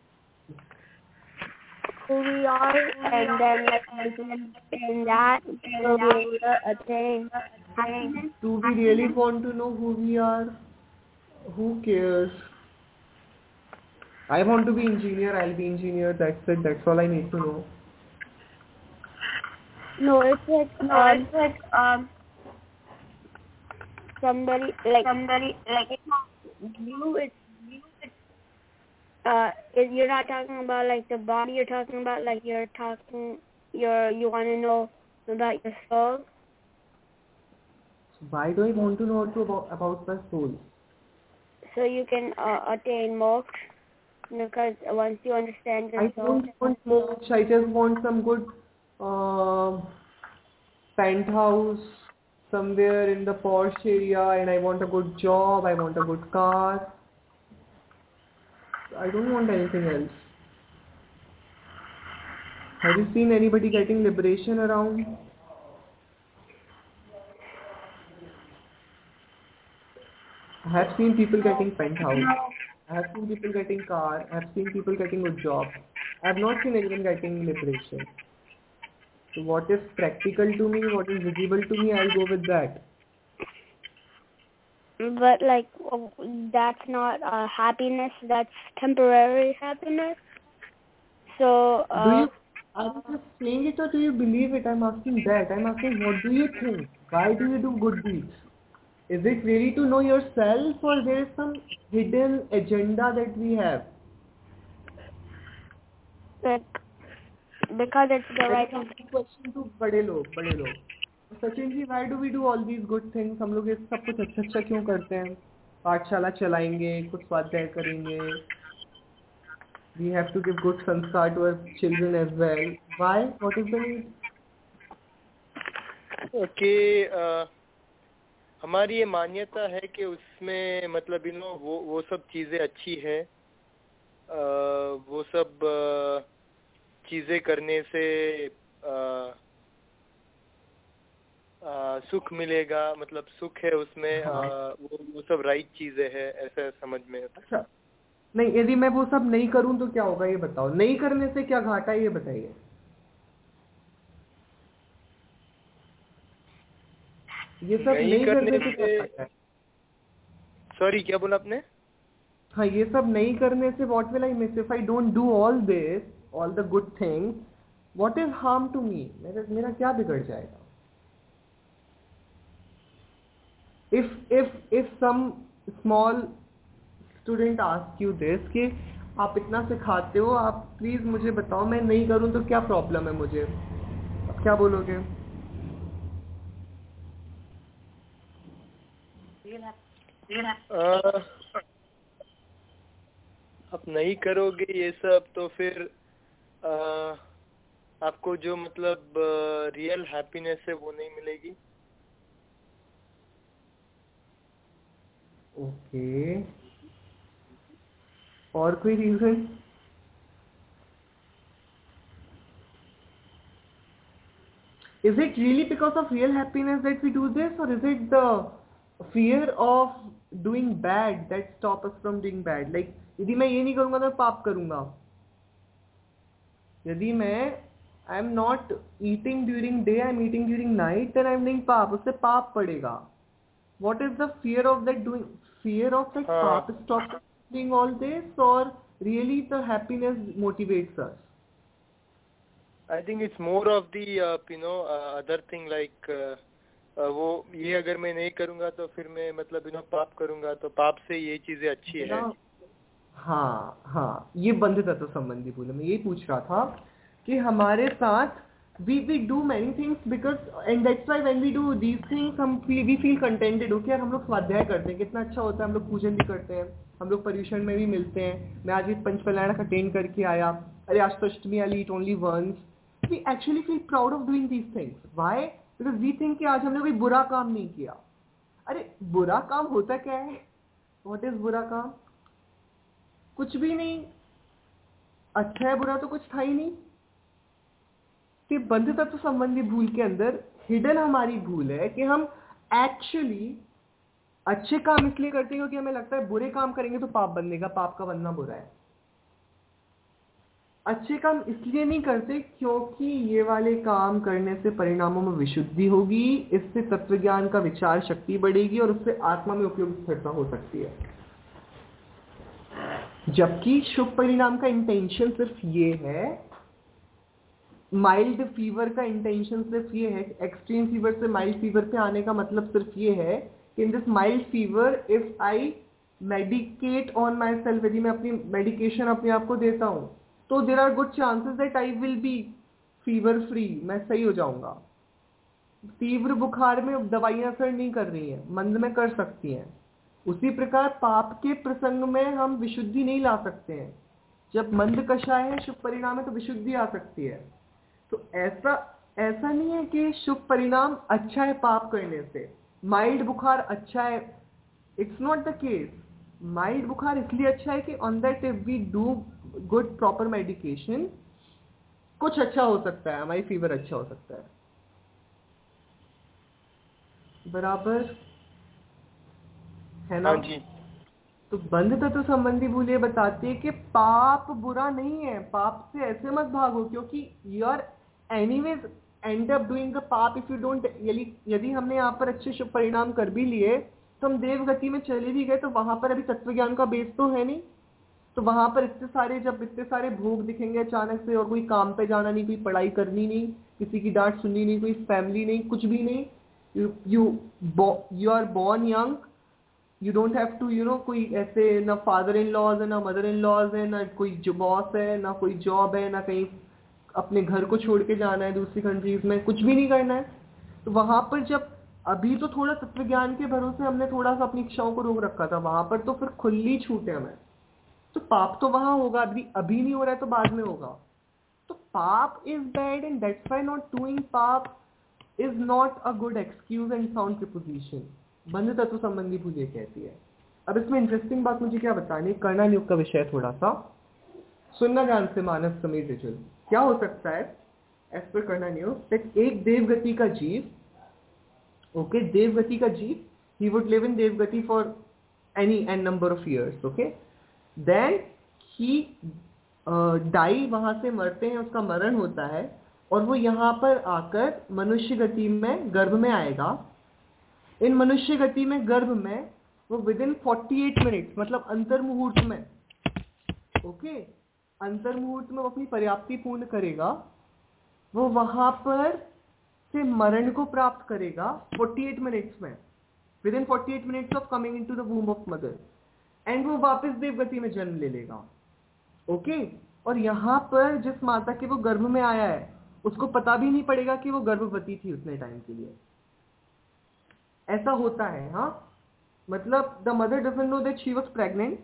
who we are, and then like we can understand that we'll be able to attain happiness. Do we really want to know who we are? Who cares? I want to be engineer. I'll be engineer. That's it. That's all I need to know. No, it's like No, um, it's like um, somebody like somebody like it's not you. It's you. It's uh, it, you're not talking about like the body. You're talking about like you're talking. You're you want to know about your soul. So why do I want to know to about, about my soul? So you can uh, attain moksha, because once you understand your I soul. don't want moksha. I just want some good uh, penthouse somewhere in the posh area, and I want a good job. I want a good car. I don't want anything else. Have you seen anybody getting liberation around? I have seen people getting penthouse. I have seen people getting car. I have seen people getting good job. I have not seen anyone getting liberation. So what is practical to me, what is visible to me, I'll go with that. But like that's not uh, happiness. That's temporary happiness. So uh, Do you, are you just saying it or do you believe it? I'm asking that. I'm asking what do you think? Why do you do good deeds? Is it really to know yourself or there is some hidden agenda that we have? like because it's the Let right me thing. ask you question to बड़े लोग बड़े लोग Sachin ji why do we do all these good things? हम लोग ये सब कुछ अच्छा अच्छा क्यों करते हैं? पाठशाला चलाएंगे, कुछ स्वाध्याय करेंगे. We have to give good sanskar to our children as well. Why? What is the need? कि uh, हमारी ये मान्यता है कि उसमें मतलब यू नो वो वो सब चीजें अच्छी है. uh, वो सब uh, चीजें करने से uh, uh, सुख मिलेगा. मतलब सुख है उसमें. uh, वो वो सब राइट चीजें है ऐसा समझ में. अच्छा नहीं, यदि मैं वो सब नहीं करूं तो क्या होगा ये बताओ. नहीं करने से क्या घाटा है ये बताइए. ये सब नहीं, नहीं करने, करने से क्या घाटा है? सॉरी क्या बोला आपने? हाँ, ये सब नहीं करने से what will I miss if I don't do all this, all the good things? What is harm to me? मेरा मेरा क्या बिगड़ जाएगा? If if if some small student ask you this कि आप इतना सिखाते हो, आप प्लीज मुझे बताओ मैं नहीं करूं तो क्या प्रॉब्लम है मुझे, आप क्या बोलोगे? uh, आप नहीं करोगे ये सब तो फिर uh, आपको जो मतलब रियल uh, हैप्पीनेस है वो नहीं मिलेगी. Okay okay. और कोई reason? Is it really because of real happiness that we do this, or is it the fear of doing bad that stop us from doing bad? Like यदि मैं ये नहीं करूँगा तो पाप करूँगा. यदि मैं I am not eating during day, I am eating during night, then I am doing पाप. उससे पाप पड़ेगा. What is the fear of that doing? Fear of that हाँ. पाप stop doing all this, or really the happiness motivates us? I think it's more of the uh, you know uh, other thing like uh, uh, वो ये अगर मैं नहीं करूँगा तो फिर मैं मतलब you know पाप करूँगा तो पाप से ये चीजें अच्छी है. हाँ हाँ, ये बंध तत्व संबंधी भूल है। मैं यही पूछ रहा था कि हमारे साथ we we do many things because and that's why when we do these things हम we, we feel contented हो कि यार हम लोग स्वाध्याय करते हैं, कितना अच्छा होता है, हम लोग पूजन भी करते हैं, हम लोग पर्यूषण में भी मिलते हैं। मैं आज भी पंचपलायन अटेंड करके आया, अरे आज तो Ashtami I eat only once. we actually feel proud of doing these things. why? because we think कि आज हमने कोई बुरा काम नहीं किया। अरे बुरा काम होता क्या है? what is बुरा काम? कुछ भी नहीं। अच्छा है बुरा तो कुछ था ही नहीं। कि बंध तत्व संबंधी भूल के अंदर हिडन हमारी भूल है कि हम एक्चुअली अच्छे काम इसलिए करते हैं क्योंकि हमें लगता है बुरे काम करेंगे तो पाप बनेगा, पाप का बनना बुरा है। अच्छे काम इसलिए नहीं करते क्योंकि ये वाले काम करने से परिणामों में विशुद्धि होगी, इससे तत्वज्ञान का विचार शक्ति बढ़ेगी और उससे आत्मा में उपयोगी स्थिरता हो सकती है। जबकि शुभ परिणाम का इंटेंशन सिर्फ ये है, माइल्ड फीवर का इंटेंशन सिर्फ ये है, एक्सट्रीम फीवर से माइल्ड फीवर पे आने का मतलब सिर्फ ये है कि in this mild fever if I medicate on myself, यदि मैं अपनी मेडिकेशन अपने आप को देता हूं तो there are good chances that I will be fever free, मैं सही हो जाऊंगा। तीव्र बुखार में दवाइयां असर नहीं कर रही हैं, मंद में कर सकती हैं। उसी प्रकार पाप के प्रसंग में हम विशुद्धि नहीं ला सकते हैं। जब मंद कषाय है, शुभ परिणाम है, तो विशुद्धि आ सकती है। तो ऐसा ऐसा नहीं है कि शुभ परिणाम अच्छा है पाप करने से, माइल्ड बुखार अच्छा है, it's not the case. Mild बुखार इसलिए अच्छा है कि on that if we do good proper medication कुछ अच्छा हो सकता है, हमारी फीवर अच्छा हो सकता है। बराबर है ना? हाँ जी। तो बंध तत्व संबंधी भूल ये बताती है कि पाप बुरा नहीं है, पाप से ऐसे मत भागो क्योंकि you are anyways end up doing the पाप इफ यू डोंट। यदि हमने यहाँ पर अच्छे शुभ परिणाम कर भी लिए तो हम देव गति में चले भी गए तो वहां पर अभी तत्वज्ञान का बेस तो है नहीं। तो वहां पर इतने सारे जब इतने सारे भोग दिखेंगे अचानक से और कोई काम पे जाना नहीं, कोई पढ़ाई करनी नहीं, किसी की डांट सुननी नहीं, कोई फैमिली नहीं, कुछ भी नहीं, you you you are born young, you don't have to you know कोई ऐसे ना फादर इन लॉज है ना मदर इन लॉज है ना कोई जो बॉस है ना कोई जॉब है ना कहीं अपने घर को छोड़ के जाना है दूसरी कंट्रीज में, कुछ भी नहीं करना है। तो वहां पर जब अभी तो थोड़ा तत्वज्ञान के भरोसे हमने थोड़ा सा अपनी इच्छाओं को रोक रखा था, वहां पर तो फिर खुली छूट है हमें। तो पाप तो वहां होगा, अभी अभी नहीं हो रहा है तो बाद में होगा। तो पाप is bad and that's why not doing पाप is not a good excuse and sound preposition. बंध तत्व संबंधी भूल ये कहती है। अब इसमें इंटरेस्टिंग बात मुझे क्या बतानी, कर्णन योग का विषय थोड़ा सा सुनना ध्यान से मानस समेत रिचुअल। क्या हो सकता है एज पर कर्णन योग, एक देवगति का जीव, ओके okay, देवगति का जीव, ही वुड लिव इन देवगति for any n number of years, okay, then he die, वहां से मरते हैं, उसका मरण होता है और वो यहाँ पर आकर मनुष्य गति में गर्भ में आएगा। इन मनुष्य गति में गर्भ में वो within forty eight minutes मतलब अंतर मुहूर्त में, ओके, अंतर मुहूर्त में वो अपनी पर्याप्ति पूर्ण करेगा, वो वहां पर से मरण को प्राप्त करेगा फोर्टी एट मिनट्स में, within forty eight minutes of coming into the womb of mother, and वो वापस देवगति में जन्म ले लेगा, ओके। और यहाँ पर जिस माता के वो गर्भ में आया है उसको पता भी नहीं पड़ेगा कि वो गर्भवती थी उतने टाइम के लिए। ऐसा होता है, हाँ, मतलब the mother doesn't know that she was pregnant,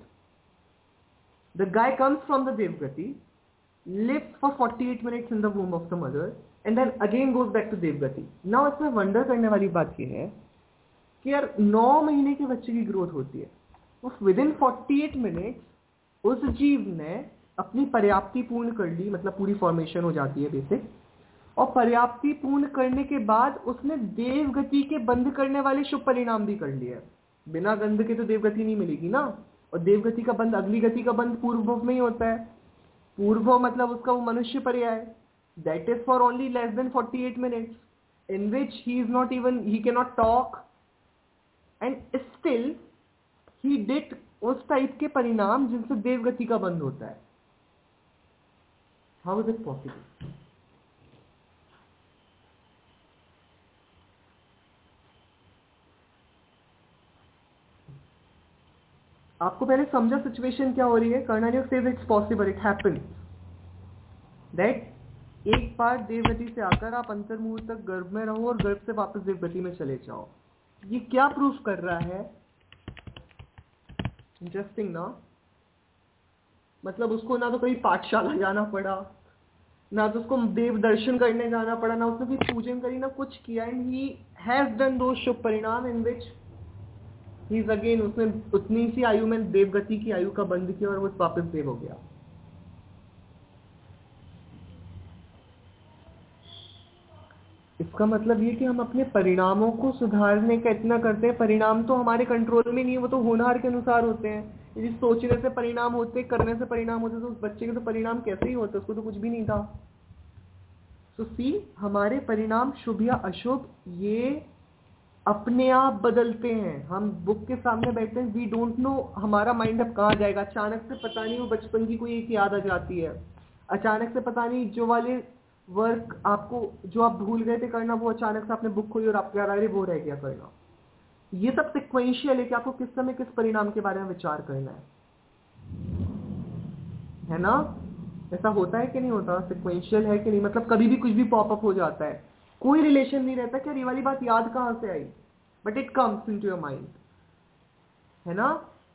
the guy comes from the देवगति, lives for forty eight minutes in the womb of the mother and then again goes back to देवगति। नाउ इसमें वंडर करने वाली बात यह है कि यार नौ महीने के बच्चे की ग्रोथ होती है, उस within forty eight minutes उस जीव ने अपनी पर्याप्ति पूर्ण कर ली, मतलब पूरी फॉर्मेशन हो जाती है बेसिक, और पर्याप्ति पूर्ण करने के बाद उसने देवगति के बंध करने वाले शुभ परिणाम भी कर लिए। बिना गंध के तो देवगति नहीं मिलेगी ना, और देवगति का बंध, अगली गति का बंध पूर्व में ही होता है। पूर्व मतलब उसका वो मनुष्य पर्याय, that is for only less than forty eight minutes in which he is not even, he can not talk and still he did उस टाइप के परिणाम जिनसे देवगति का बंध होता है। How is it possible? आपको पहले समझा सिचुएशन क्या हो रही है. Karnataka says it's possible, it happens that एक बार देवगति से आकर आप अंतर मुहूर्त तक गर्भ में रहो और गर्भ से वापस देवगति में चले जाओ. ये क्या प्रूफ कर रहा है? इंटरेस्टिंग ना. मतलब उसको ना तो कहीं पाठशाला जाना पड़ा, ना तो उसको देव दर्शन करने जाना पड़ा, ना उसने कोई पूजन करी, ना कुछ किया. एंड ही हैज डन दो शुभ परिणाम इन विच ही इज अगेन, उसने उतनी सी आयु में देवगति की आयु का बंध किया और वो वापस देव हो गया. इसका मतलब ये कि हम अपने परिणामों को सुधारने का इतना करते हैं. परिणाम तो हमारे कंट्रोल में नहीं है, वो तो होनहार के अनुसार होते हैं. यदि सोचने से परिणाम होते, करने से परिणाम होते, तो उस बच्चे के तो परिणाम कैसे ही होते, उसको तो कुछ भी नहीं था. तो सी, हमारे परिणाम शुभ या अशुभ ये अपने आप बदलते हैं. हम बुक के सामने बैठते हैं, वी डोंट नो हमारा माइंड अब कहाँ जाएगा. अचानक से पता नहीं वो बचपन की कोई एक याद आ जाती है. अचानक से पता नहीं जो वाले वर्क आपको जो आप भूल गए थे करना, वो अचानक से आपने बुक खोली और आपके याद आ रही, वो रह गया करना. ये सब सिक्वेंशियल है कि आपको किस समय किस परिणाम के बारे में विचार करना है, है ना. ऐसा होता है कि नहीं होता? सिक्वेंशियल है कि नहीं? मतलब कभी भी कुछ भी पॉपअप हो जाता है, कोई रिलेशन नहीं रहता कि ये वाली बात याद कहाँ से आई, but it comes into your mind, है ना.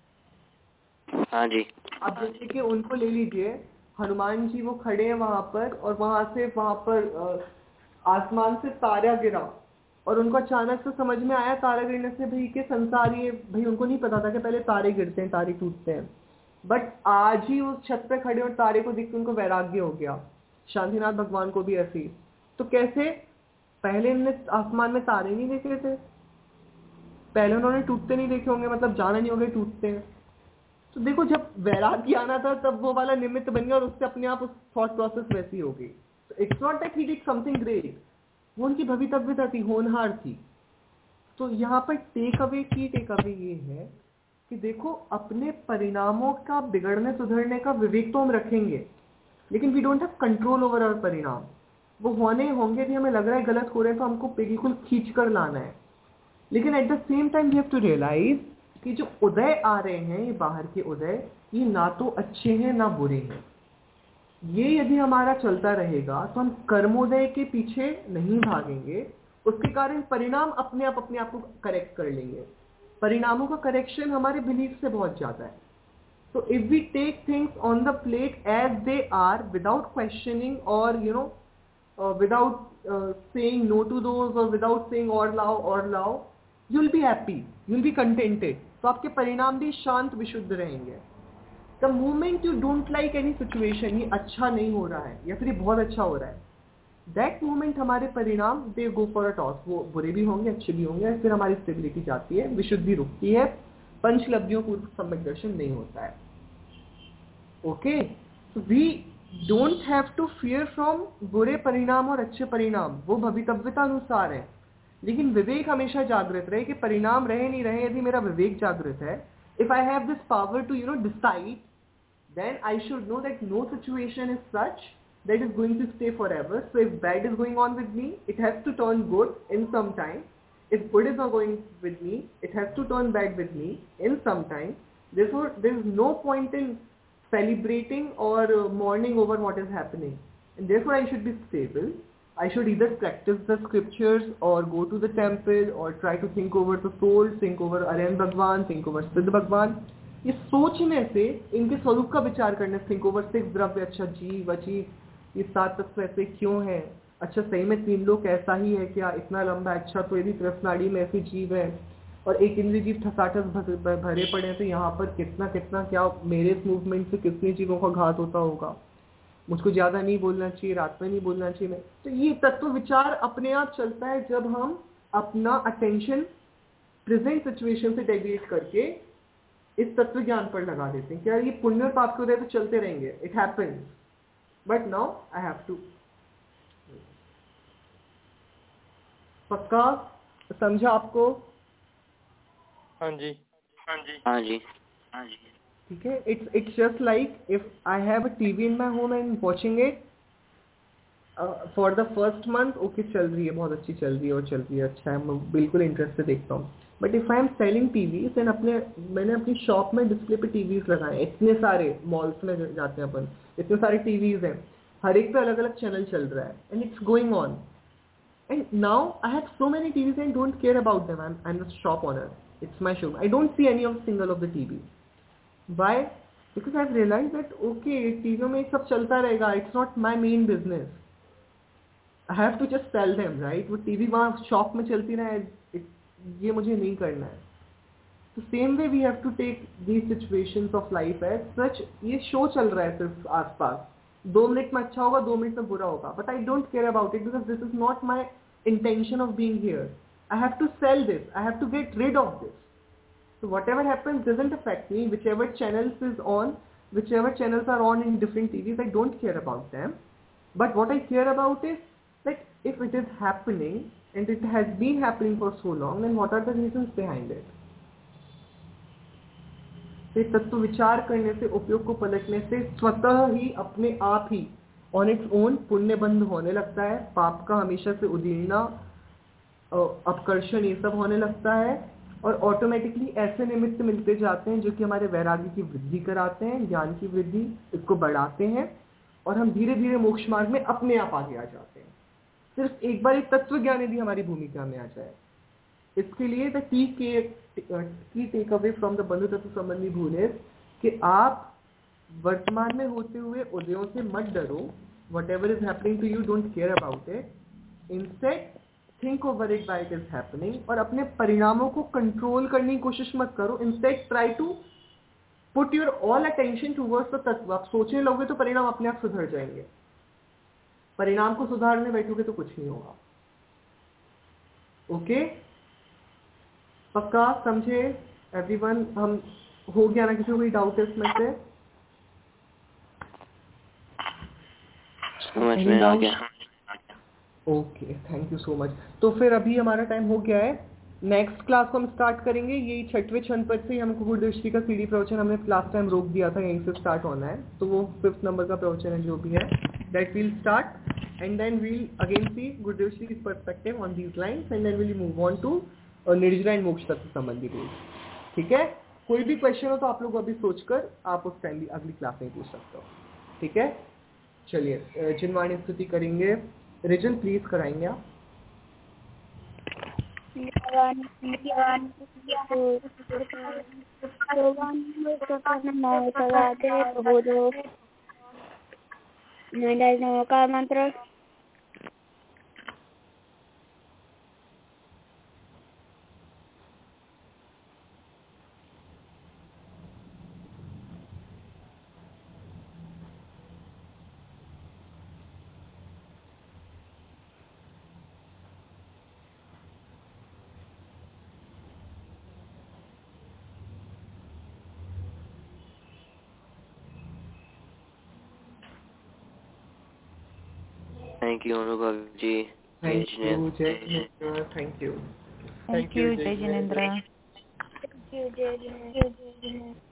हाँ जी. अब जैसे कि उनको ले लीजिए, हनुमान जी वो खड़े हैं वहां पर, और वहां से वहां पर आसमान से तारा गिरा, और उनको अचानक से समझ में आया तारा गिरने से भाई के संसार ये, भाई उनको नहीं पता था कि पहले तारे गिरते हैं, तारे टूटते हैं. बट आज ही उस छत पे खड़े और तारे को देख के उनको वैराग्य हो गया. शांतिनाथ भगवान को भी ऐसी. तो कैसे? पहले इन्होंने आसमान में तारे नहीं देखे थे, पहले उन्होंने टूटते नहीं देखे होंगे, मतलब जाना नहीं होगा टूटते हैं. तो देखो, जब वैराग्य आना था तब वो वाला निमित्त बन गया, और उससे अपने आप उस थॉट प्रोसेस वैसी हो गई. It's not that he did something great, वो उनकी भवितव्यता थी, होनहार थी. तो यहाँ पर टेक अवे की टेक अवे ये है कि देखो, अपने परिणामों का बिगड़ने सुधरने का विवेक तो हम रखेंगे, लेकिन we don't have control over our परिणाम. वो होने होंगे भी, हमें लग रहा है गलत हो रहे हैं तो हमको बिल्कुल खींच कर लाना है. लेकिन at the same time we have to realise कि जो उदय आ रहे हैं, ये बाहर के उदय, ये ना तो अच्छे हैं ना बुरे हैं. ये यदि हमारा चलता रहेगा तो हम कर्मोदय के पीछे नहीं भागेंगे, उसके कारण परिणाम अपने आप अपने आप को करेक्ट कर लेंगे. परिणामों का करेक्शन हमारे बिलीफ से बहुत ज्यादा है. So if we take things on the plate as they are, without questioning or you know uh, without uh, saying no to those or without saying or lao or lao, you'll be happy, you'll be contented. तो आपके परिणाम भी शांत विशुद्ध रहेंगे. The moment you don't like any situation, ये अच्छा नहीं हो रहा है या फिर ये बहुत अच्छा हो रहा है, that moment हमारे परिणाम they go for a toss. वो बुरे भी होंगे, अच्छे भी होंगे, फिर हमारी स्टेबिलिटी जाती है, विशुद्धि रुकती है, पंचलब्धियों पूर्व सम्यक दर्शन नहीं होता है. Okay, so we don't have to fear from बुरे परिणाम और अच्छे परिणाम, वो भवितव्यता अनुसार है. लेकिन विवेक हमेशा जागृत रहे कि परिणाम रहे नहीं रहे, यदि मेरा विवेक जागृत है, if I have this power to you know decide, then I should know that no situation is such that is going to stay forever. So if bad is going on with me, it has to turn good in some time. If good is not going with me, it has to turn bad with me in some time. Therefore, there is no point in celebrating or uh, mourning over what is happening, and therefore I should be stable. I should either practice the scriptures or go to the temple or try to think over the soul, think over Aryan Bhagwan, think over Siddh Bhagwan. ये सोचने से, इनके स्वरूप का विचार करने से, think over six द्रव्य, अच्छा जीव अजीव, ये सात तत्व ऐसे क्यों हैं, अच्छा सही में तीन लोग ऐसा ही है क्या, इतना लंबा, अच्छा तो यदि त्रसनाड़ी में ऐसे जीव है और एक इंद्रिय जीव ठसाठस भरे पड़े हैं, तो यहाँ पर कितना कितना क्या मेरे इस मूवमेंट से कितने जीवों का घात होता होगा, मुझको ज्यादा नहीं बोलना चाहिए, रात में नहीं बोलना चाहिए. मैं तो ये तत्व विचार अपने आप चलता है जब हम अपना अटेंशन प्रेजेंट सिचुएशन से डेविएट करके इस तत्व ज्ञान पर लगा देते हैं. क्या ये पुण्य और पाप के उदय तो चलते रहेंगे, it happens, but now I have to. पक्का समझा आपको? हाँ जी. हाँ जी. हाँ जी. हाँ जी. ठीक है. It's it's just like if I have a T V in my home and watching it, for the first month okay चल रही है, बहुत अच्छी चल रही है और चल रही है, अच्छा है, मैं बिल्कुल इंटरेस्ट से देखता हूँ. But if I am selling TVs and अपने मैंने अपनी शॉप में डिस्प्ले पे टीवीज लगाए, इतने सारे मॉल्स में जाते हैं अपन, इतने सारे टीवीज हैं, हर एक पे अलग अलग चैनल चल रहा है and it's going on. And now I have so many T Vs and don't care about them. I'm I'm the shop owner. It's my shop. I don't see any of single of the T Vs. Why? Because I've realized that okay, टीवियों में सब चलता रहेगा. It's not my main business. I have to just sell them, right? वो टीवी वहाँ शॉप में चलती रहे, ये मुझे नहीं करना है. The same way we have to take these situations of life as such. ये शो चल रहा है सिर्फ आसपास. दो मिनट में अच्छा होगा, दो मिनट में बुरा होगा. But I don't care about it because this is not my intention of being here. I have to sell this. I have to get rid of this. So whatever happens doesn't affect me. Whichever channels is on, whichever channels are on in different T Vs, I don't care about them. But what I care about is that if it is happening and it has been happening for so long, then what are the reasons behind it? से तत्व विचार करने से, उपयोग को पलटने से स्वतः ही अपने आप ही ऑन इट्स ओन पुण्य बंध होने लगता है. पाप का हमेशा से उदीर्णा, अपकर्षण, ये सब होने लगता है और ऑटोमेटिकली ऐसे निमित्त मिलते जाते हैं जो कि हमारे वैराग्य की वृद्धि कराते हैं, ज्ञान की वृद्धि इसको बढ़ाते हैं और हम धीरे धीरे मोक्ष मार्ग में अपने आप आगे आ जाते हैं. सिर्फ एक बार एक तत्व ज्ञान यदि हमारी भूमिका में आ जाए. इसके लिए द की की टेक अवे फ्रॉम द बंधु तत्व संबंधी भूल है कि आप वर्तमान में होते हुए उदयों से मत डरो. Whatever is happening to you, don't care about it. Instead think over it why it is happening और अपने परिणामों को कंट्रोल करने की कोशिश मत करो. Instead try to put your all attention towards the तत्व. आप सोचने लोगे तो परिणाम अपने आप सुधर जाएंगे. परिणाम को सुधारने बैठोगे तो कुछ नहीं होगा. Okay okay? पक्का समझे एवरीवन? हम हो गया ना? किसी को कोई डाउट है इसमें से? समझ में आ गया. Okay, thank you so much. तो फिर अभी हमारा टाइम हो गया है. नेक्स्ट क्लास को हम स्टार्ट करेंगे यही छठवें छंद पद से. हमको गुरुदृष्टि का सीढ़ी प्रवचन हमने लास्ट टाइम रोक दिया था, यहीं से स्टार्ट होना है. तो वो फिफ्थ नंबर का प्रवचन है जो भी है, that will start and then we'll again see गुरुदृष्टि perspective on these lines and then will move on to और निर्जरा एंड मोक्ष तत्व संबंधी रूल. ठीक है? कोई भी क्वेश्चन हो तो आप लोग अभी सोचकर आप उस टाइम भी अगली क्लास में पूछ सकते हो. ठीक है? चलिए जिनवाणी स्तुति करेंगे. रिजन प्लीज कराएंगे आप. का मंत्र thank you Anubhav ji. Thank you जय. Thank you. थैंक यू जय जिनेंद्र. जय जय